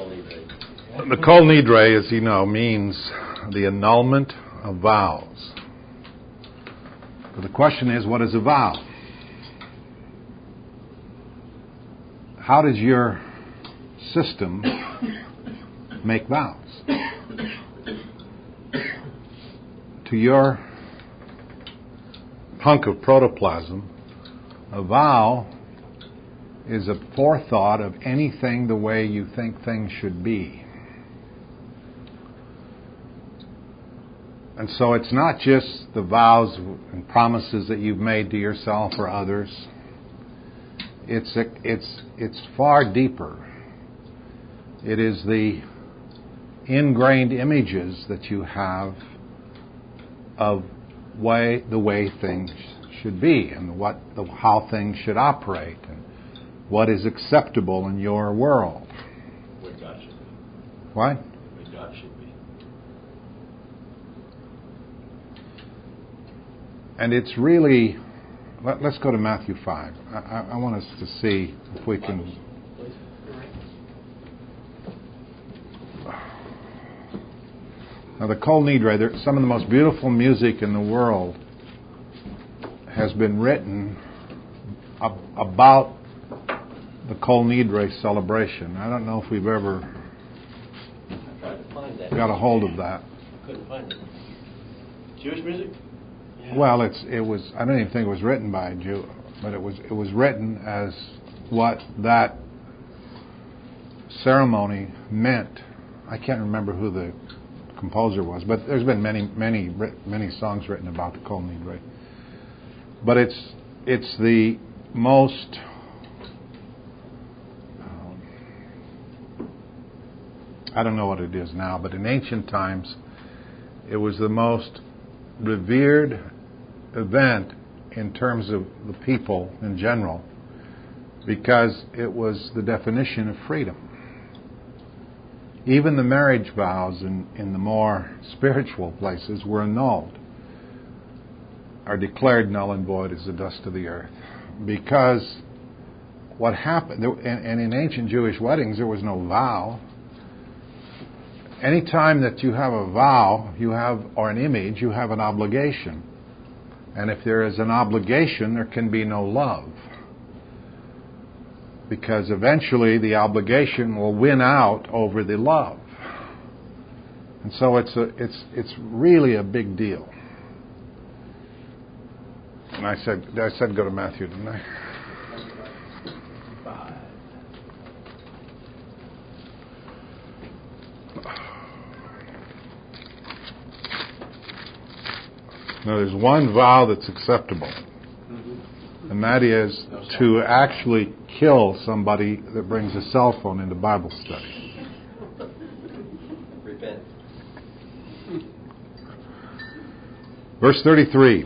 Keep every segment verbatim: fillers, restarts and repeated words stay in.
The Kol Nidre, as you know, means the annulment of vows. But the question is, what is a vow? How does your system make vows? To your hunk of protoplasm, a vow is a forethought of anything the way you think things should be. And so it's not just the vows and promises that you've made to yourself or others. It's a, it's it's far deeper. It is the ingrained images that you have of way the way things should be and what the, how things should operate and what is acceptable in your world. Where God should be. What? Where God should be. And it's really, let, let's go to Matthew five. I, I, I want us to see if we can. Now, the Kol Nidre, there, some of the most beautiful music in the world has been written ab- about the Kol Nidre celebration. I don't know if we've ever I tried to find that. got a hold of that. Couldn't find it. Jewish music? Yeah. Well, it's it was. I don't even think it was written by a Jew, but it was it was written as what that ceremony meant. I can't remember who the composer was, but there's been many, many, many songs written about the Kol Nidre. But it's it's the most um, I don't know what it is now, but in ancient times, it was the most revered event in terms of the people in general, because it was the definition of freedom. Even the marriage vows in, in the more spiritual places were annulled, are declared null and void as the dust of the earth. Because what happened, and, and in ancient Jewish weddings there was no vow. Anytime that you have a vow, you have, or an image, you have an obligation. And if there is an obligation, there can be no love. Because eventually the obligation will win out over the love. And so it's a, it's it's really a big deal. And I said I said go to Matthew, didn't I? Now there's one vow that's acceptable. And that is to actually kill somebody that brings a cell phone into Bible study. Repent. Verse thirty-three.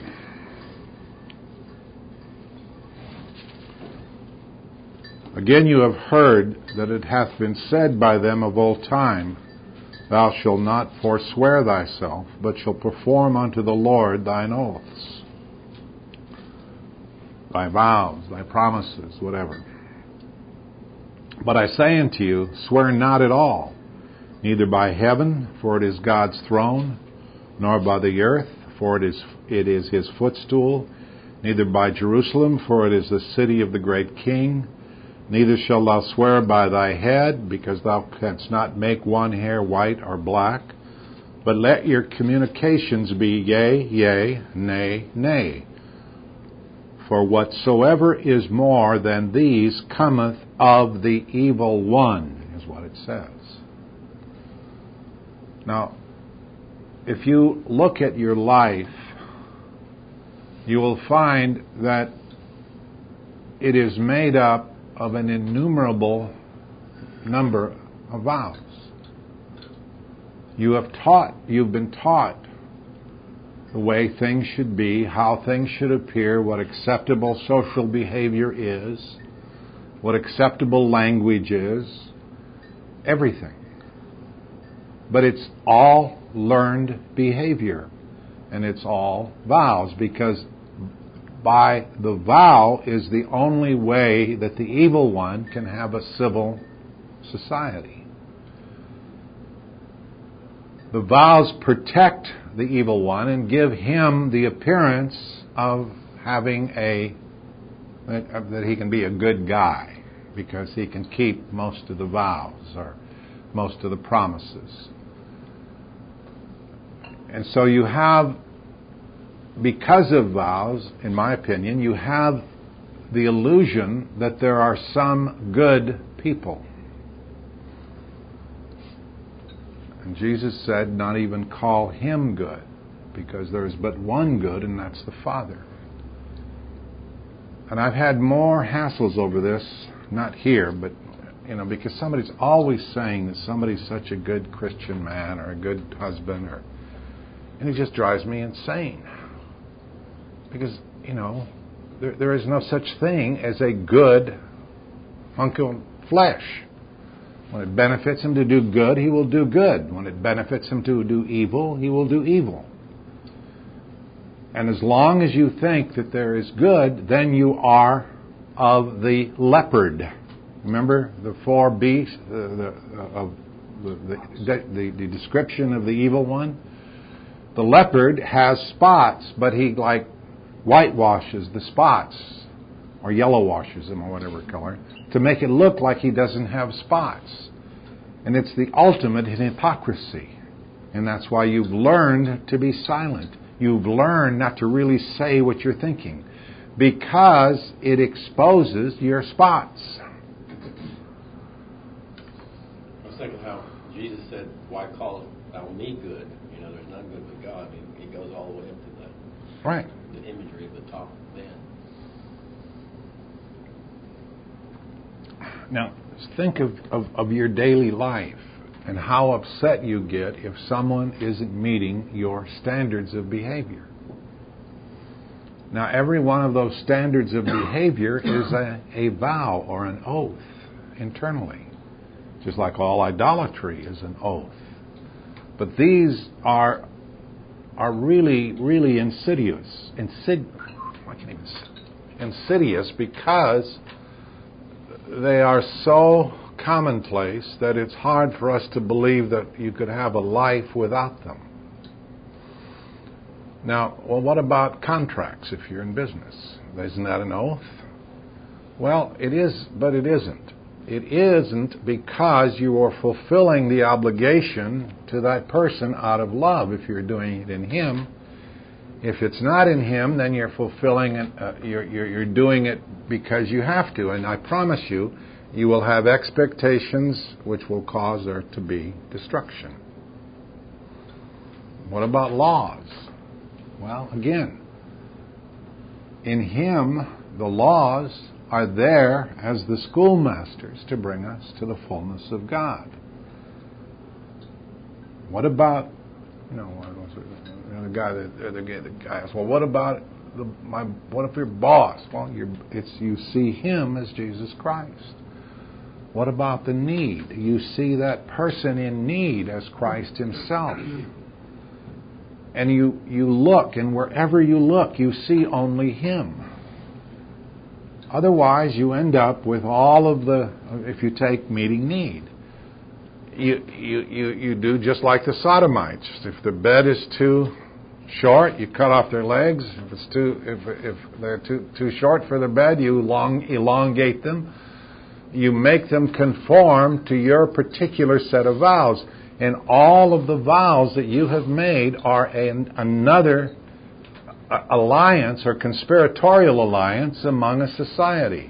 Again you have heard that it hath been said by them of old time, Thou shalt not forswear thyself, but shalt perform unto the Lord thine oaths. Thy vows, thy promises, whatever. But I say unto you, swear not at all, neither by heaven, for it is God's throne, nor by the earth, for it is it is his footstool, neither by Jerusalem, for it is the city of the great King. Neither shalt thou swear by thy head, because thou canst not make one hair white or black. But let your communications be yea, yea, nay, nay. For whatsoever is more than these cometh of the evil one, is what it says. Now, if you look at your life, you will find that it is made up of an innumerable number of vows. You have taught, you've been taught the way things should be, how things should appear, what acceptable social behavior is, what acceptable language is, everything. But it's all learned behavior, and it's all vows, because by the vow is the only way that the evil one can have a civil society. The vows protect the evil one and give him the appearance of having a, that he can be a good guy because he can keep most of the vows or most of the promises. And so you have, because of vows, in my opinion, you have the illusion that there are some good people. And Jesus said, not even call him good, because there is but one good, and that's the Father. And I've had more hassles over this, not here, but, you know, because somebody's always saying that somebody's such a good Christian man or a good husband, or, and it just drives me insane. Because, you know, there, there is no such thing as a good hunk of flesh. When it benefits him to do good, he will do good. When it benefits him to do evil, he will do evil. And as long as you think that there is good, then you are of the leopard. Remember the four beasts, the, the, of the, the, the, the description of the evil one? The leopard has spots, but he like whitewashes the spots, or yellow washes them, or whatever color, to make it look like he doesn't have spots. And it's the ultimate in hypocrisy. And that's why you've learned to be silent. You've learned not to really say what you're thinking, because it exposes your spots. I was thinking how Jesus said, why call thou me good? You know, there's none good but God. He, he goes all the way up to the, right. the imagery of the top man. Now, think of, of, of your daily life and how upset you get if someone isn't meeting your standards of behavior. Now, every one of those standards of behavior is a, a vow or an oath internally, just like all idolatry is an oath. But these are are really, really insidious. Insid- I can't even say, insidious because they are so commonplace that it's hard for us to believe that you could have a life without them. Now, well, what about contracts if you're in business? Isn't that an oath? Well, it is, but it isn't. It isn't because you are fulfilling the obligation to that person out of love if you're doing it in Him. If it's not in Him, then you're fulfilling it, uh, you're, you're, you're doing it because you have to. And I promise you, you will have expectations which will cause there to be destruction. What about laws? Well, again, in Him, the laws are there as the schoolmasters to bring us to the fullness of God. What about, you know, the guy that the guy, the guy asked, well, what about the, my? What if your boss? Well, you're, it's you see him as Jesus Christ. What about the need? You see that person in need as Christ Himself. And you, you look, and wherever you look, you see only Him. Otherwise, you end up with all of the, if you take meeting need, you, you, you, you do just like the Sodomites. If the bed is too short, you cut off their legs. If it's too, if, if they're too, too short for the bed, you long, elongate them. You make them conform to your particular set of vows. And all of the vows that you have made are an, another alliance or conspiratorial alliance among a society.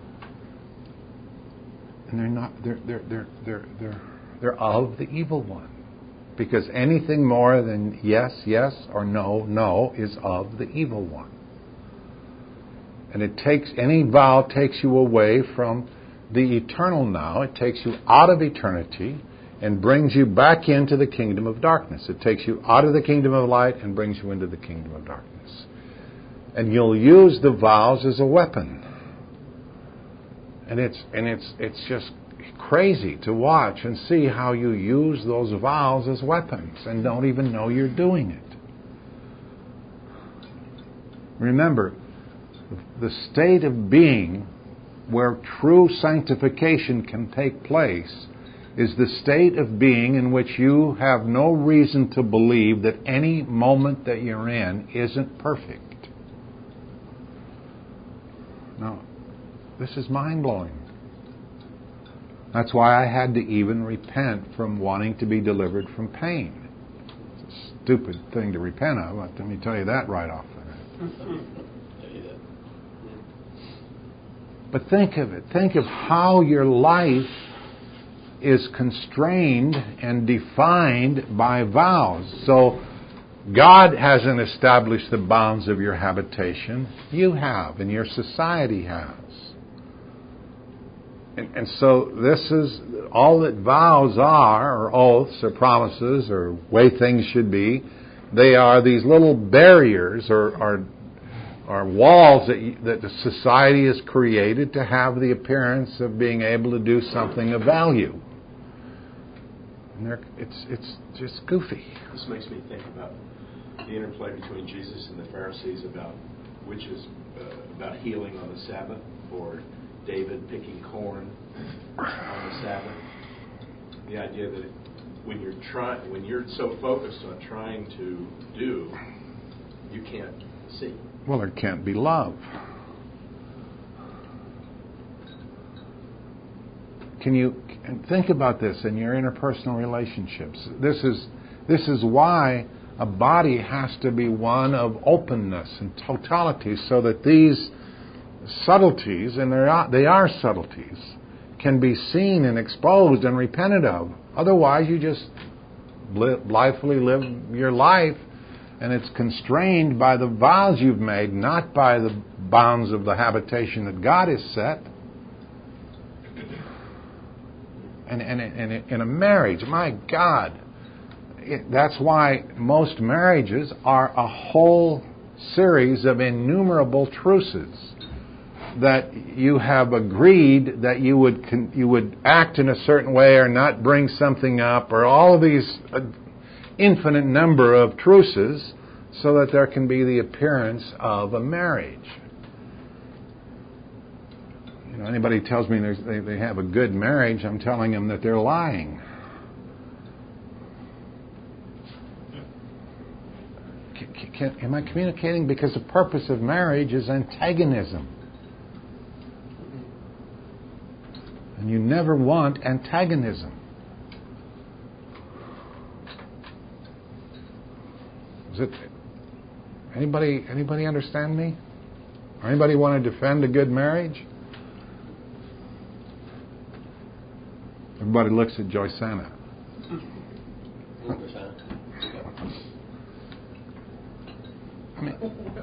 And they're not they're they're they're they're they're, they're of the evil one. Because anything more than yes, yes or no, no is of the evil one. And it takes any vow takes you away from the eternal now. It takes you out of eternity and brings you back into the kingdom of darkness. It takes you out of the kingdom of light and brings you into the kingdom of darkness. And you'll use the vows as a weapon. And it's and it's it's just crazy to watch and see how you use those vows as weapons and don't even know you're doing it. Remember, the state of being where true sanctification can take place is the state of being in which you have no reason to believe that any moment that you're in isn't perfect. Now, this is mind-blowing. That's why I had to even repent from wanting to be delivered from pain. It's a stupid thing to repent of. Let me tell you that right off there. But think of it. Think of how your life is constrained and defined by vows. So God hasn't established the bounds of your habitation. You have, and your society has. And, and so this is all that vows are, or oaths, or promises, or way things should be. They are these little barriers or, or, or walls that, you, that the society has created to have the appearance of being able to do something of value. And it's it's just goofy. This makes me think about the interplay between Jesus and the Pharisees about which is uh, about healing on the Sabbath, or David picking corn on the Sabbath. The idea that when you're trying, when you're so focused on trying to do, you can't see. Well, there can't be love. Can you think about this in your interpersonal relationships? This is this is why a body has to be one of openness and totality, so that these subtleties, and they are, they are subtleties, can be seen and exposed and repented of. Otherwise, you just blithely live your life, and it's constrained by the vows you've made, not by the bounds of the habitation that God has set. And, and, and in a marriage, my God, it, that's why most marriages are a whole series of innumerable truces that you have agreed that you would con- you would act in a certain way or not bring something up, or all of these uh, infinite number of truces, so that there can be the appearance of a marriage. You know, anybody tells me they, they have a good marriage, I'm telling them that they're lying. Can, can, am I communicating? Because the purpose of marriage is antagonism. And you never want antagonism. Is it anybody anybody understand me? Or anybody want to defend a good marriage? Everybody looks at Joycena. I mean,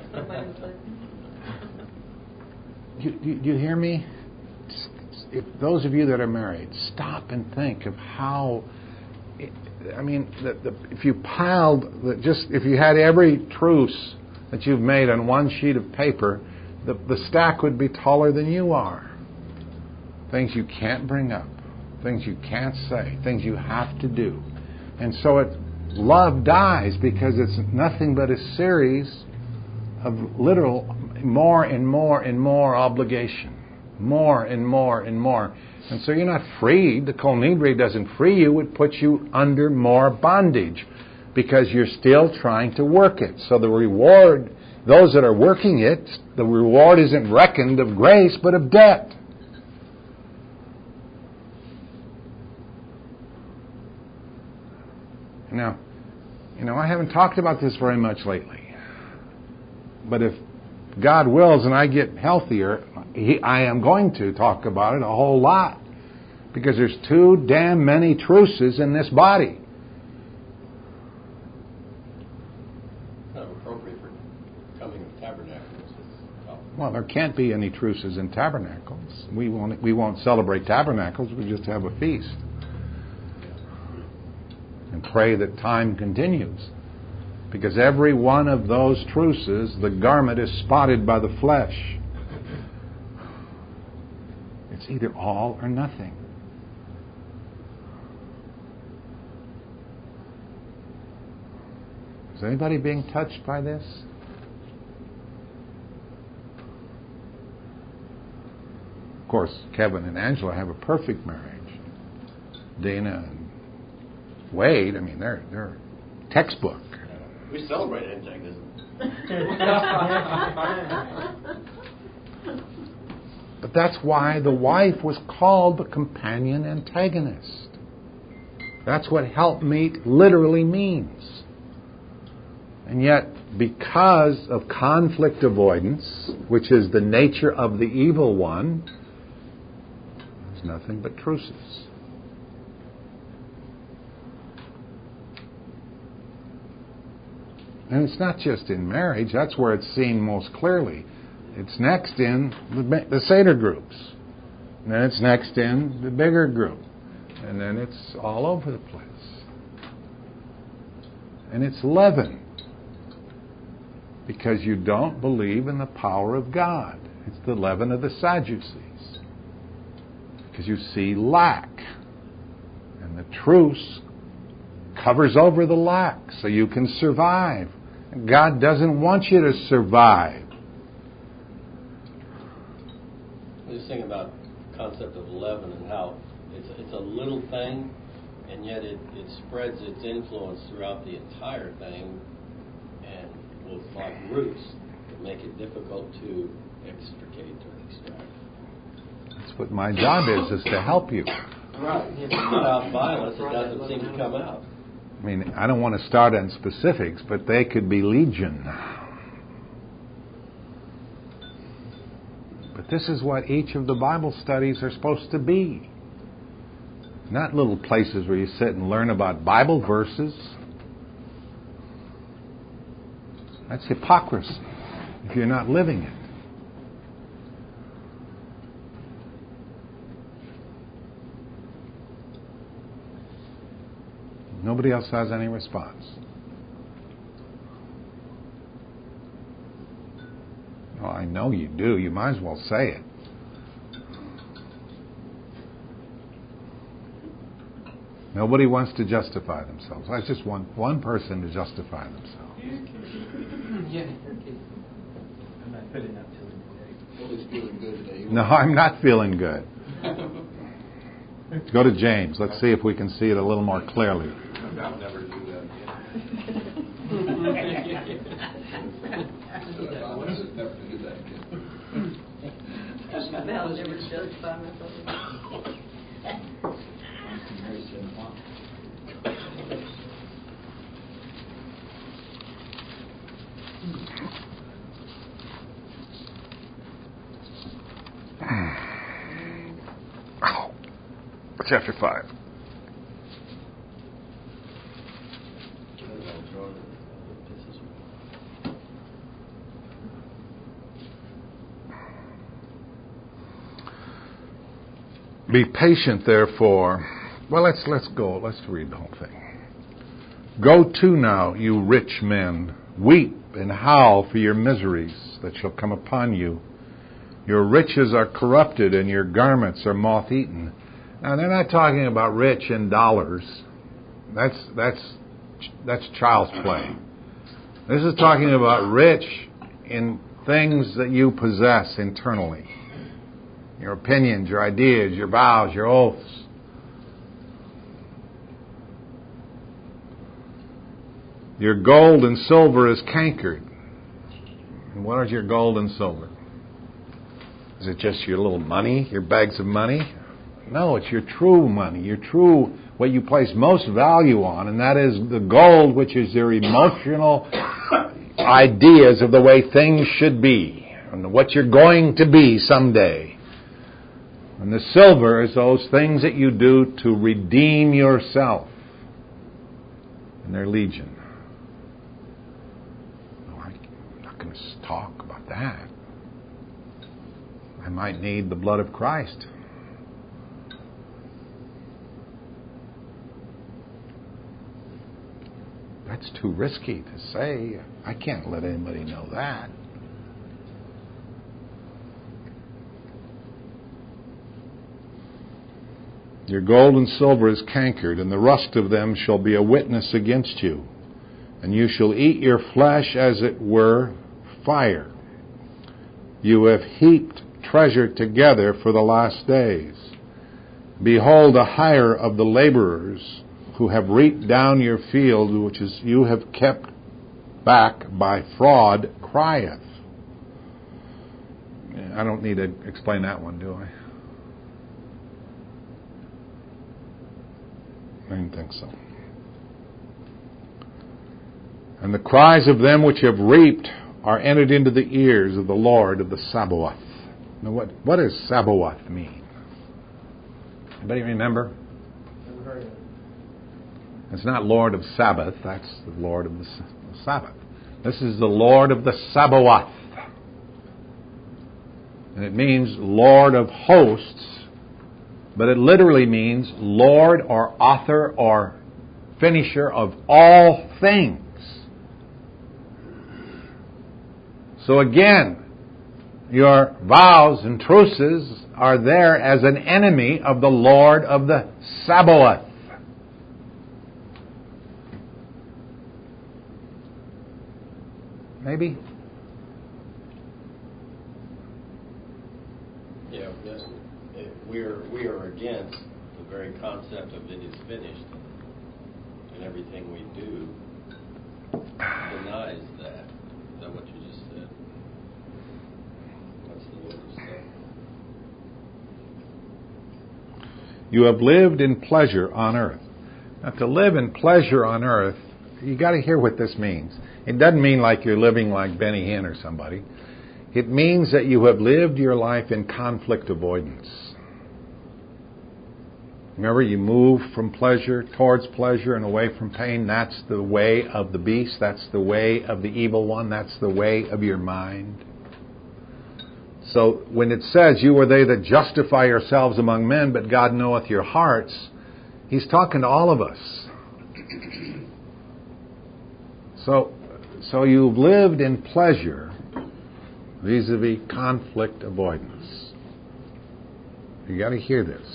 you, you, you hear me? If those of you that are married, stop and think of how. I mean, the, the, if you piled the, just if you had every truce that you've made on one sheet of paper, the, the stack would be taller than you are. Things you can't bring up, things you can't say, things you have to do, and so it love dies because it's nothing but a series of literal more and more and more obligation. More and more and more. And so you're not freed. The Kol Nidre doesn't free you. It puts you under more bondage because you're still trying to work it. So the reward, those that are working it, the reward isn't reckoned of grace but of debt. Now, you know, I haven't talked about this very much lately. But if God wills and I get healthier, he, I am going to talk about it a whole lot. Because there's too damn many truces in this body. Kind of appropriate for coming of tabernacles. Well, there can't be any truces in tabernacles. We won't, we won't celebrate tabernacles. We just have a feast. And pray that time continues. Because every one of those truces, the garment is spotted by the flesh. It's either all or nothing. Is anybody being touched by this? Of course, Kevin and Angela have a perfect marriage. Dana and Wade, I mean, they're they're textbook. We celebrate antagonism. But that's why the wife was called the companion antagonist. That's what helpmeet literally means. And yet, because of conflict avoidance, which is the nature of the evil one, there's nothing but truces. And it's not just in marriage. That's where it's seen most clearly. It's next in the, the Seder groups. And then it's next in the bigger group. And then it's all over the place. And it's leaven. Because you don't believe in the power of God. It's the leaven of the Sadducees. Because you see lack. And the truce covers over the lack so you can survive. God doesn't want you to survive. I was just thinking about the concept of leaven and how it's, it's a little thing, and yet it, it spreads its influence throughout the entire thing, and will, like roots, that make it difficult to extricate or extract. That's what my job is, is to help you. Right. If it's without violence, it doesn't seem to come out. I mean, I don't want to start on specifics, but they could be legion. But this is what each of the Bible studies are supposed to be. Not little places where you sit and learn about Bible verses. That's hypocrisy if you're not living it. Nobody else has any response. Well, I know you do. You might as well say it. Nobody wants to justify themselves. I just want one person to justify themselves. Yeah. I'm not feeling up to it today. Well, it's feeling good today. No, I'm not feeling good. Go to James. Let's see if we can see it a little more clearly. I'll never do that again. I'll never do that again. I'll never justify myself. Oh, chapter five. Be patient, therefore. Well, let's let's go. Let's read the whole thing. Go to now, you rich men, weep and howl for your miseries that shall come upon you. Your riches are corrupted, and your garments are moth-eaten. Now, they're not talking about rich in dollars. That's that's that's child's play. This is talking about rich in things that you possess internally. Your opinions, your ideas, your vows, your oaths. Your gold and silver is cankered. And what is your gold and silver? Is it just your little money, your bags of money? No, it's your true money, your true, what you place most value on, and that is the gold, which is your emotional ideas of the way things should be, and what you're going to be someday. And the silver is those things that you do to redeem yourself. And they're legion. No, I'm not going to talk about that. I might need the blood of Christ. That's too risky to say. I can't let anybody know that. Your gold and silver is cankered, and the rust of them shall be a witness against you. And you shall eat your flesh as it were fire. You have heaped treasure together for the last days. Behold, a hire of the laborers who have reaped down your field, which is you have kept back by fraud, crieth. I don't need to explain that one, do I? I didn't think so. And the cries of them which have reaped are entered into the ears of the Lord of the Sabaoth. Now, what, what does Sabaoth mean? Anybody remember? Never heard of it. It's not Lord of Sabbath. That's the Lord of the Sabbath. This is the Lord of the Sabaoth. And it means Lord of hosts, but it literally means Lord or author or finisher of all things. So again, your vows and truces are there as an enemy of the Lord of the Sabaoth. Maybe? Yeah, yes, it- we are, we are against the very concept of it is finished. And everything we do denies that. Is that what you just said? That's the Lord of Sabbath. You have lived in pleasure on earth. Now, to live in pleasure on earth, you got to hear what this means. It doesn't mean like you're living like Benny Hinn or somebody. It means that you have lived your life in conflict avoidance. Remember, you move from pleasure towards pleasure and away from pain. That's the way of the beast. That's the way of the evil one. That's the way of your mind. So when it says, you are they that justify yourselves among men, but God knoweth your hearts, He's talking to all of us. So, so you've lived in pleasure vis-a-vis conflict avoidance. You got to hear this.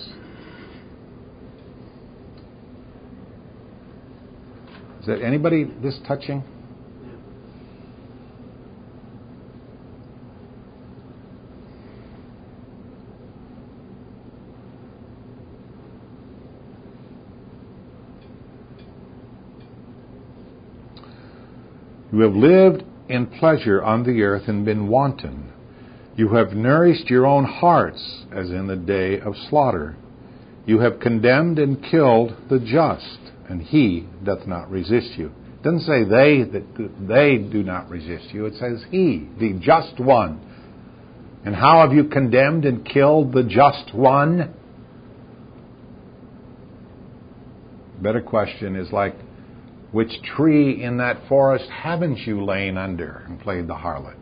Is that anybody this touching? You have lived in pleasure on the earth and been wanton. You have nourished your own hearts as in the day of slaughter. You have condemned and killed the just, and he doth not resist you. It doesn't say they that they do not resist you. It says he, the just one. And how have you condemned and killed the just one? Better question is like, which tree in that forest haven't you lain under and played the harlot?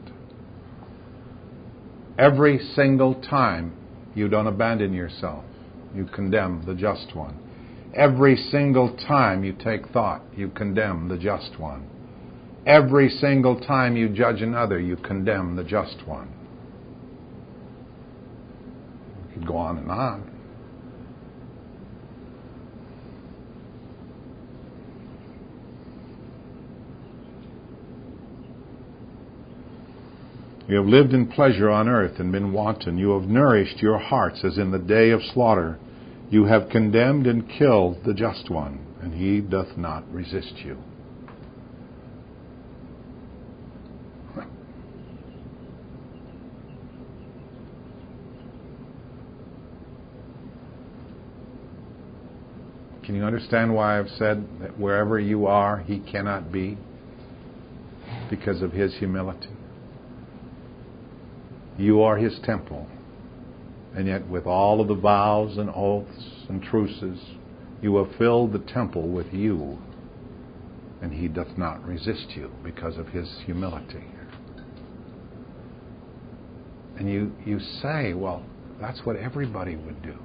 Every single time you don't abandon yourself, you condemn the just one. Every single time you take thought, you condemn the just one. Every single time you judge another, you condemn the just one. You could go on and on. You have lived in pleasure on earth and been wanton. You have nourished your hearts as in the day of slaughter. You have condemned and killed the just one, and he doth not resist you. Can you understand why I've said that wherever you are, he cannot be? Because of his humility. You are his temple. And yet with all of the vows and oaths and truces, you have filled the temple with you. And he doth not resist you because of his humility. And you, you say, well, that's what everybody would do.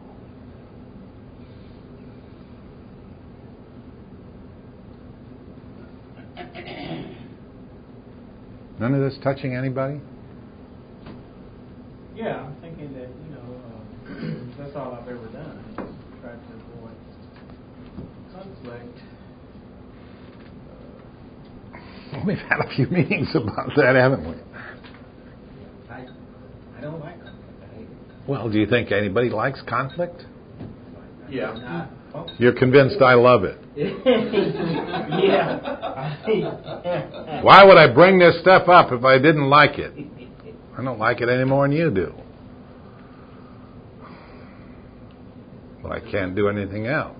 None of this touching anybody? Yeah, I'm thinking that, you know, uh, that's all I've ever done. Is try to avoid conflict. Well, we've had a few meetings about that, haven't we? I, I don't like conflict. I hate it. Well, do you think anybody likes conflict? Yeah. You're convinced I love it. Yeah. Why would I bring this stuff up if I didn't like it? I don't like it any more than you do. But I can't do anything else.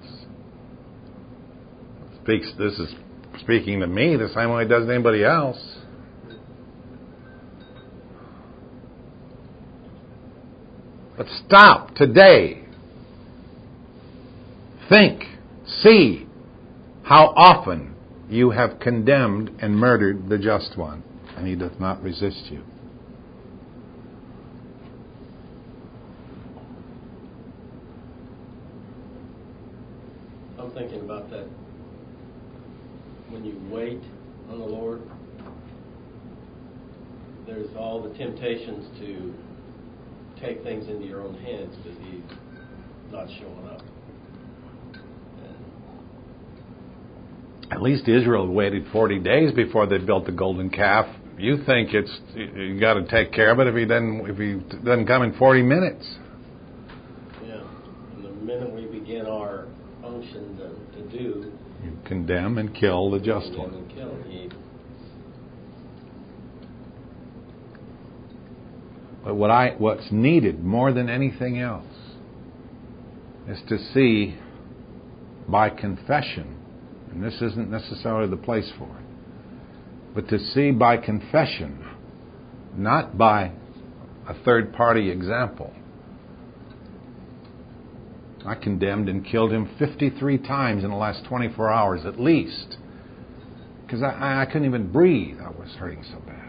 Speaks. This is speaking to me the same way it does to anybody else. But stop today. Think, see how often you have condemned and murdered the just one, and he doth not resist you. I'm thinking about that when you wait on the Lord, there's all the temptations to take things into your own hands because He's not showing up. At least Israel waited forty days before they built the golden calf. You think it's you got to take care of it if he doesn't if he doesn't come in forty minutes. Yeah, and the minute we begin our function to, to do, You condemn and kill the just condemn one. and kill. He, But what I what's needed more than anything else is to see by confession, and this isn't necessarily the place for it, but to see by confession, not by a third-party example. I condemned and killed him fifty-three times in the last twenty-four hours at least, because I, I couldn't even breathe. I was hurting so bad.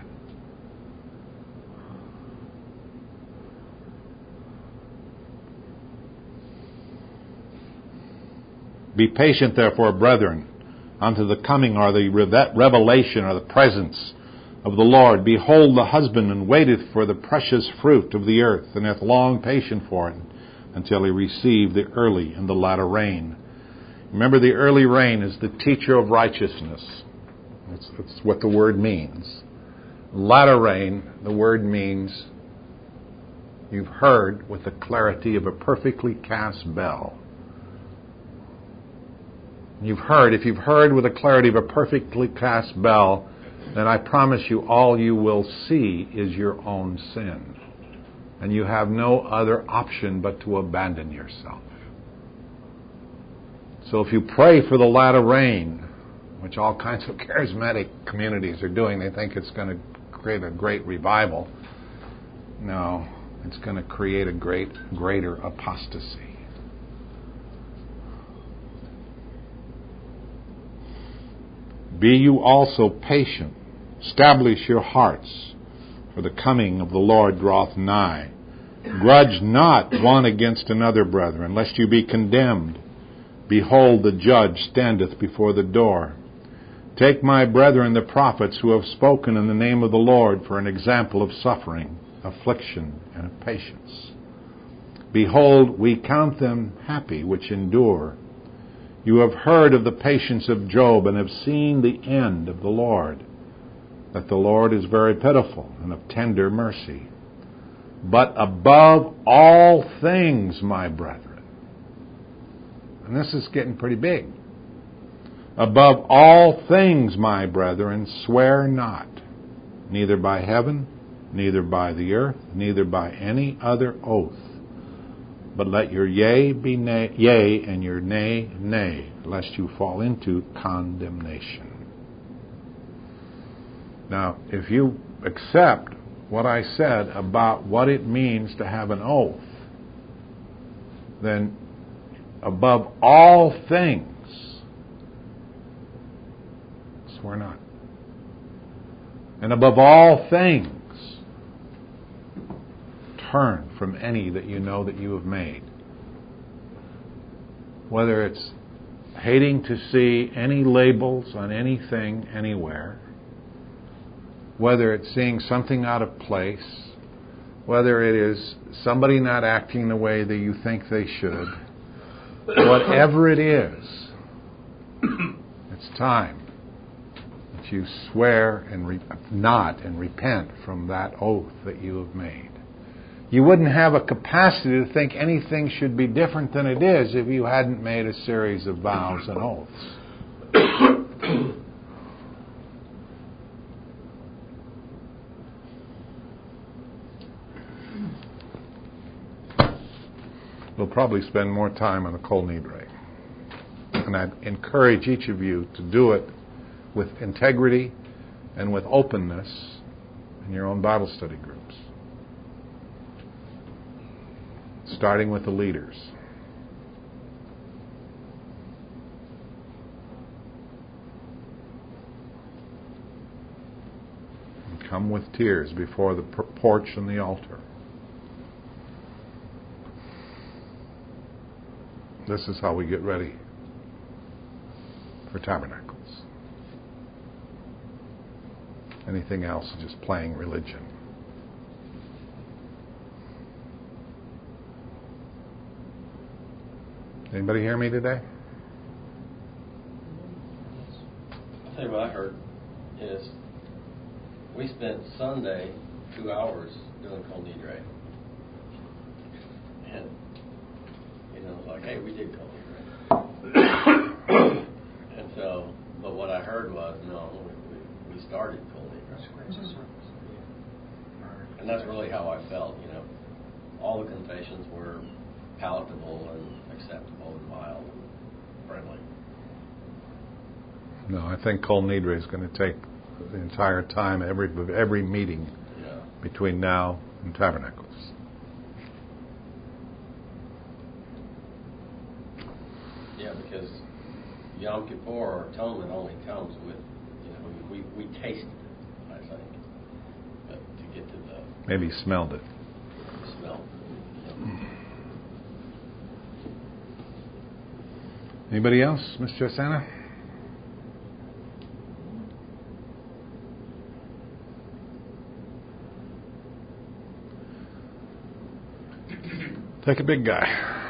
Be patient, therefore, brethren, unto the coming or the revelation or the presence of the Lord. Behold, the husbandman waiteth for the precious fruit of the earth, and hath long patience for it, until he receive the early and the latter rain. Remember, the early rain is the teacher of righteousness. That's, that's what the word means. Latter rain, the word means you've heard with the clarity of a perfectly cast bell. You've heard, if you've heard with the clarity of a perfectly cast bell, then I promise you all you will see is your own sin. And you have no other option but to abandon yourself. So if you pray for the latter rain, which all kinds of charismatic communities are doing, they think it's going to create a great revival. No, it's going to create a great, greater apostasy. Be you also patient. Establish your hearts, for the coming of the Lord draweth nigh. Grudge not one against another, brethren, lest you be condemned. Behold, the judge standeth before the door. Take my brethren the prophets who have spoken in the name of the Lord for an example of suffering, affliction, and of patience. Behold, we count them happy which endure. You have heard of the patience of Job, and have seen the end of the Lord, that the Lord is very pitiful and of tender mercy. But above all things, my brethren, and this is getting pretty big, above all things, my brethren, swear not, neither by heaven, neither by the earth, neither by any other oath, but let your yea be nay, yea, and your nay, nay, lest you fall into condemnation. Now, if you accept what I said about what it means to have an oath, then above all things, swear not. And above all things, turn from any that you know that you have made. Whether it's hating to see any labels on anything anywhere, whether it's seeing something out of place, whether it is somebody not acting the way that you think they should, whatever it is, it's time that you swear and re- not and repent from that oath that you have made. You wouldn't have a capacity to think anything should be different than it is if you hadn't made a series of vows and oaths. We'll probably spend more time on the Kol Nidre. And I'd encourage each of you to do it with integrity and with openness in your own Bible study groups. Starting with the leaders. And come with tears before the porch and the altar. This is how we get ready for Tabernacles. Anything else is just playing religion. Anybody hear me today? I'll tell you what I heard is we spent Sunday two hours doing Kol Nidre. And, you know, it's like, hey, we did Kol Nidre. And so, but what I heard was, no, we, we started Kol Nidre. And that's really how I felt, you know. All the confessions were palatable and acceptable and mild and friendly. No, I think Kol Nidre is going to take the entire time, every every meeting Yeah. between now and Tabernacles. Yeah, because Yom Kippur or Atonement only comes with, you know, we, we tasted it, I think. But to get to the Maybe he smelled it. smell. Anybody else, Miss Josana? Take a big guy.